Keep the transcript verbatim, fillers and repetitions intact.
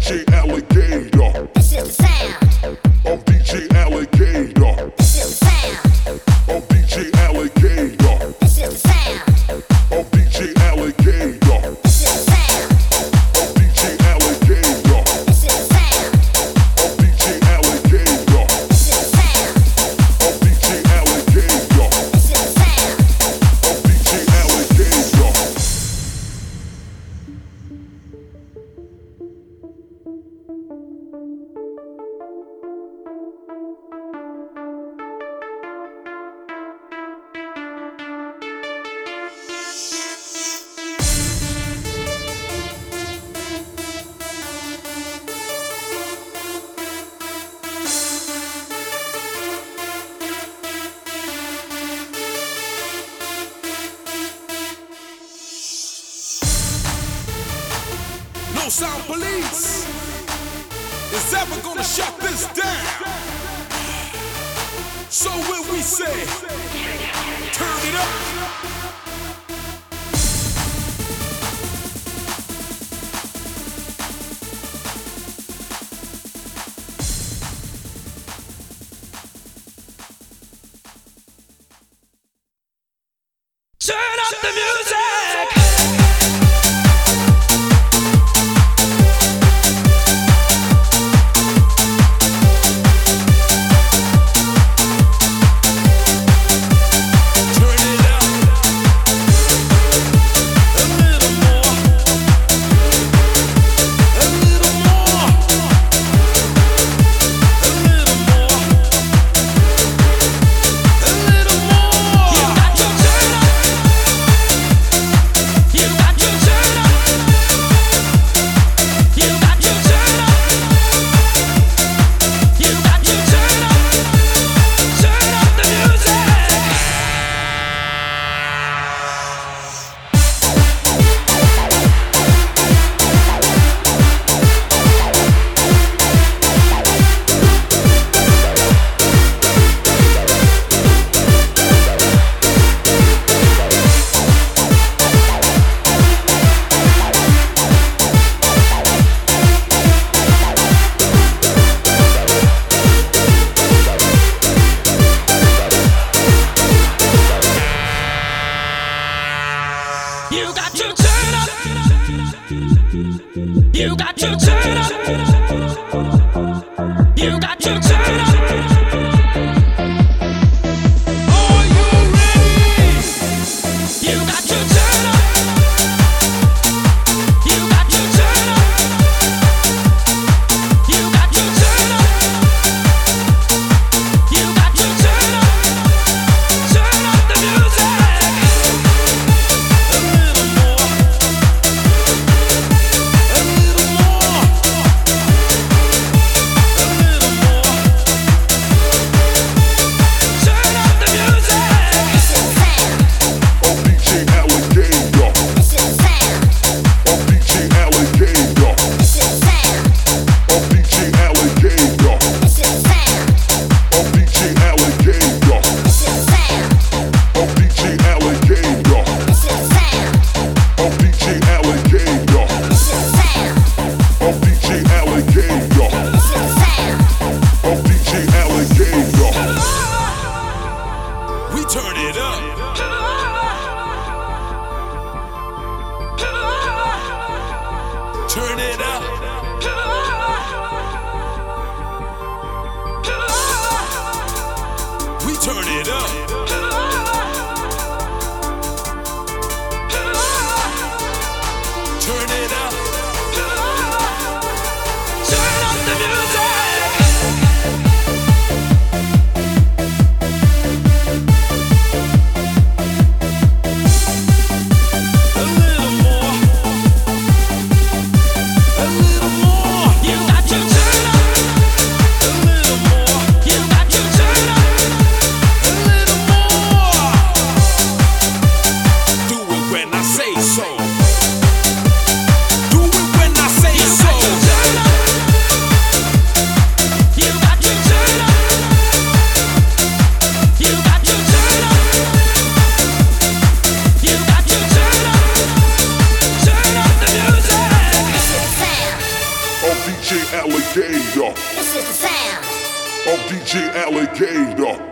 J Alligator. This is the sound. I'm D J Alligator. This is the sound. I'm D J Alligator. This is the sound. I'm D J Alligator. This is the sound. I'm D J Alligator. This is the sound. I'm D J Alligator. This is the sound. I'm D J Alligator. This is the sound. I'm D J Alligator. No sound police is ever gonna shut this down. So when we say, turn it up. Turn up the music. You got to turn up. You got to turn up. You got to turn up. Are you ready? You got to turn up. You got to turn up. You got to turn up. You got to turn up. Turn up the music. Turn it up. Turn it up. We turn it up. Turn it up. Turn up the music. A little J Alligator. This is the sound. Of D J Alligator.